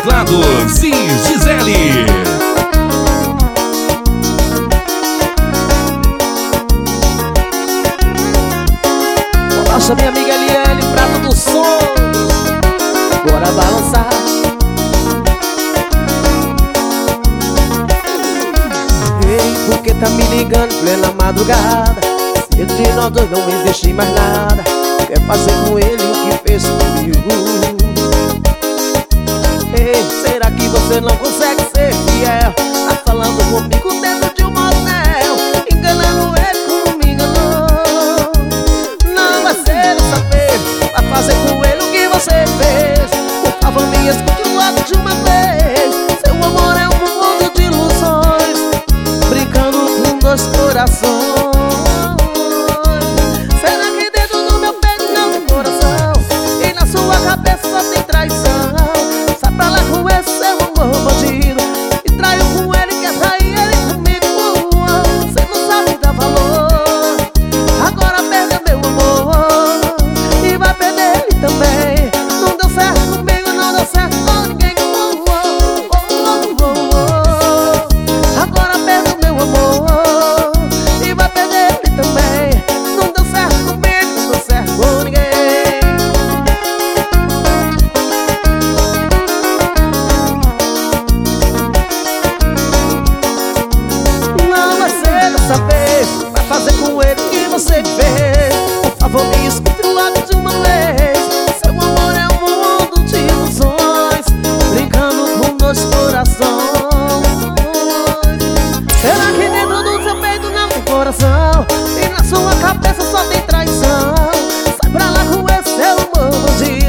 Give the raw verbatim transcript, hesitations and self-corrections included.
teclados e Gisele. Nossa, minha amiga Eliane, prato dos sonhos, bora balançar. Ei, por que tá me ligando plena madrugada? Se entre nós dois não existe mais nada, quer fazer com ele o que fez comigo? Ei, será que você não consegue ser fiel? Tá falando comigo dentro de um motel, enganando ele como me enganou. Não vai ser dessa vez, vai fazer com ele o que você fez. Por favor, me escute logo de uma vez. Seu amor é um mundo de ilusões, brincando com dois corações. Será que dentro do meu peito não tem coração? E na sua cabeça só tem traição? Sai pra lá com esse seu amor bandido, e traiu com ele, quer trair ele comigo. Cê não sabe dar valor, agora perdeu meu amor e vai perder ele também. Não deu certo comigo, não deu certo com ninguém. Agora perdeu meu amor e vai perder ele também. Não deu certo comigo, não deu certo com ninguém. Não vai ser dessa vez, vai fazer com ele o que você fez. Por favor, me escute logo de uma vez. Seu amor é um mundo de ilusões, brincando com dois corações. Será que dentro do seu peito não tem coração? E na sua cabeça só tem traição? Sai pra lá com esse seu amor bandido,